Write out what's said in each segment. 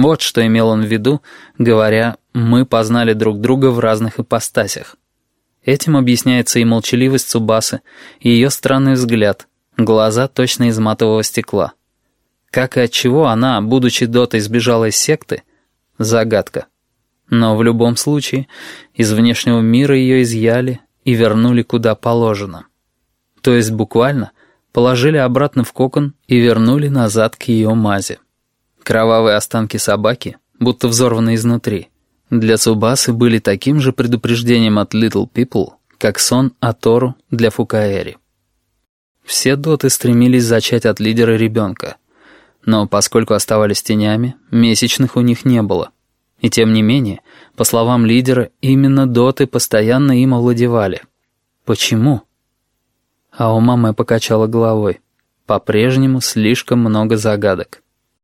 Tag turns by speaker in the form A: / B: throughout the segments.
A: Вот что имел он в виду, говоря «мы познали друг друга в разных ипостасях». Этим объясняется и молчаливость Цубасы, и ее странный взгляд, глаза точно из матового стекла. Как и от чего она, будучи дотой, сбежала из секты — загадка. Но в любом случае из внешнего мира ее изъяли и вернули куда положено. То есть буквально положили обратно в кокон и вернули назад к ее мазе. Кровавые останки собаки, будто взорванные изнутри, для Цубасы были таким же предупреждением от Little People, как сон Атору для Фукаэри. Все доты стремились зачать от лидера ребенка, но поскольку оставались тенями, месячных у них не было. И тем не менее, по словам лидера, именно доты постоянно им овладевали. Почему? Аомаме покачала головой. По-прежнему слишком много загадок.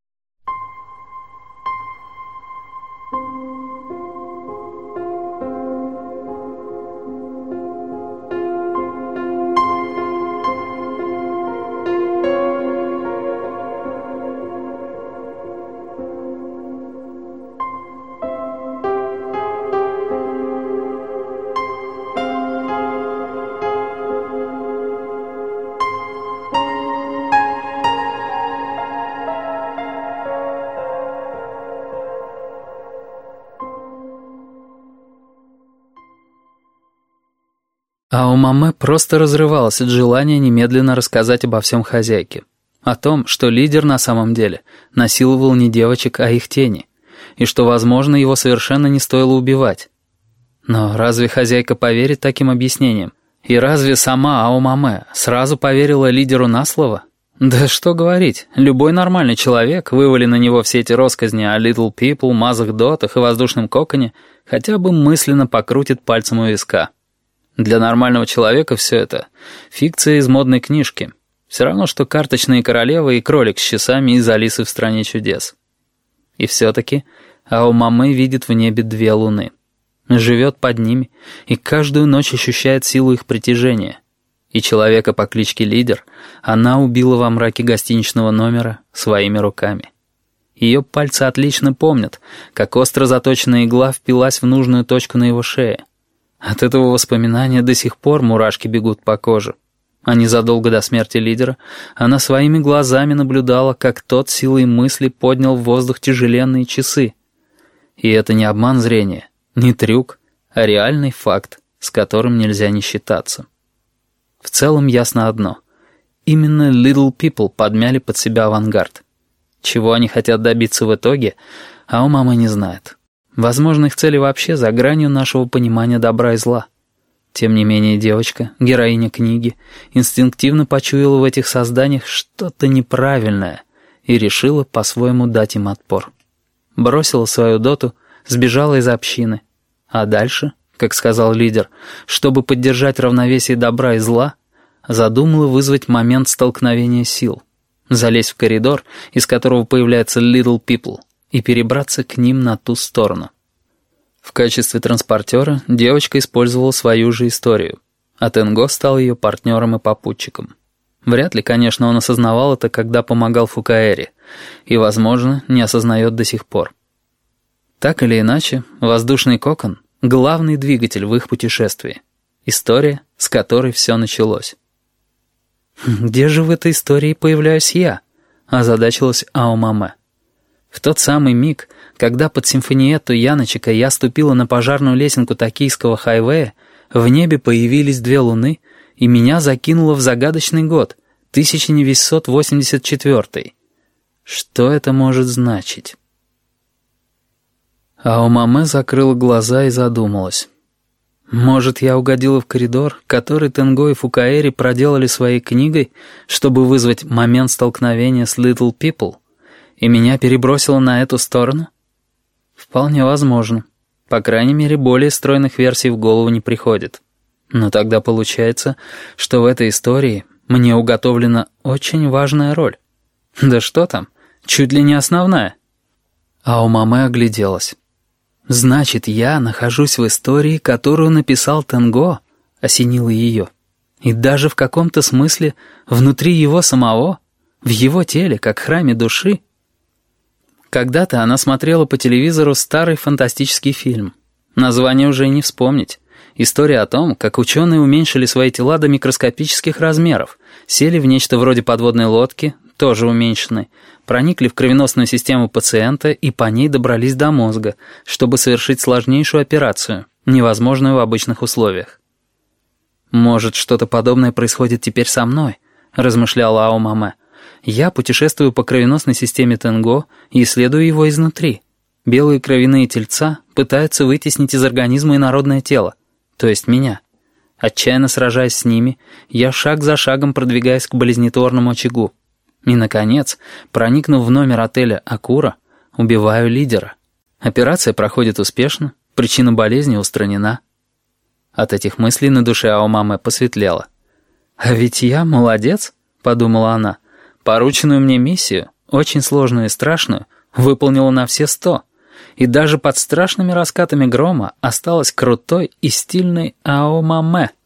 A: Аомаме просто разрывалась от желания немедленно рассказать обо всем хозяйке. О том, что лидер на самом деле насиловал не девочек, а их тени, и что, возможно, его совершенно не стоило убивать. Но разве хозяйка поверит таким объяснениям? И разве сама Аомаме сразу поверила лидеру на слово? Да что говорить, любой нормальный человек, вывали на него все эти россказни о Little People, мазах дотах и воздушном коконе, хотя бы мысленно покрутит пальцем у виска. Для нормального человека все это — фикция из модной книжки. Все равно, что карточные королевы и кролик с часами из «Алисы в стране чудес». И все-таки Аомаме видит в небе 2 луны. Живет под ними и каждую ночь ощущает силу их притяжения. И человека по кличке Лидер она убила во мраке гостиничного номера своими руками. Ее пальцы отлично помнят, как остро заточенная игла впилась в нужную точку на его шее. От этого воспоминания до сих пор мурашки бегут по коже. А незадолго до смерти лидера она своими глазами наблюдала, как тот силой мысли поднял в воздух тяжеленные часы. И это не обман зрения, не трюк, а реальный факт, с которым нельзя не считаться. В целом ясно одно. Именно Little People подмяли под себя авангард. Чего они хотят добиться в итоге, Аомаме не знает. Возможно, их цели вообще за гранью нашего понимания добра и зла. Тем не менее, девочка, героиня книги, инстинктивно почуяла в этих созданиях что-то неправильное и решила по-своему дать им отпор. Бросила свою доту, сбежала из общины. А дальше, как сказал лидер, чтобы поддержать равновесие добра и зла, задумала вызвать момент столкновения сил, залезть в коридор, из которого появляется Little People, и перебраться к ним на ту сторону. В качестве транспортера девочка использовала свою же историю, а Тенго стал ее партнером и попутчиком. Вряд ли, конечно, он осознавал это, когда помогал Фукаэри, и, возможно, не осознает до сих пор. Так или иначе, воздушный кокон — главный двигатель в их путешествии. История, с которой все началось. «Где же в этой истории появляюсь я?» — озадачилась Аомаме. В тот самый миг, когда под симфониетту Яночека я ступила на пожарную лесенку Токийского хайвея, в небе появились 2 луны, и меня закинуло в загадочный год, 1984. Что это может значить? Аомаме закрыла глаза и задумалась. Может, я угодила в коридор, который Тенго и Фукаэри проделали своей книгой, чтобы вызвать момент столкновения с Little People? И меня перебросило на эту сторону? Вполне возможно. По крайней мере, более стройных версий в голову не приходит. Но тогда получается, что в этой истории мне уготовлена очень важная роль. Да что там, чуть ли не основная. Аомаме огляделась. «Значит, я нахожусь в истории, которую написал Тенго», — осенило ее. «И даже в каком-то смысле внутри его самого, в его теле, как храме души». Когда-то она смотрела по телевизору старый фантастический фильм. Название уже и не вспомнить. История о том, как ученые уменьшили свои тела до микроскопических размеров, сели в нечто вроде подводной лодки, тоже уменьшенной, проникли в кровеносную систему пациента и по ней добрались до мозга, чтобы совершить сложнейшую операцию, невозможную в обычных условиях. «Может, что-то подобное происходит теперь со мной?» — размышляла Ао Маме. «Я путешествую по кровеносной системе Тенго и исследую его изнутри. Белые кровяные тельца пытаются вытеснить из организма инородное тело, то есть меня. Отчаянно сражаясь с ними, я шаг за шагом продвигаюсь к болезнетворному очагу. И, наконец, проникнув в номер отеля «Акура», убиваю лидера. Операция проходит успешно, причина болезни устранена». От этих мыслей на душе Ао Маме посветлело. «А ведь я молодец», — подумала она. «Порученную мне миссию, очень сложную и страшную, выполнила на все 100. И даже под страшными раскатами грома осталась крутой и стильной Ао Маме».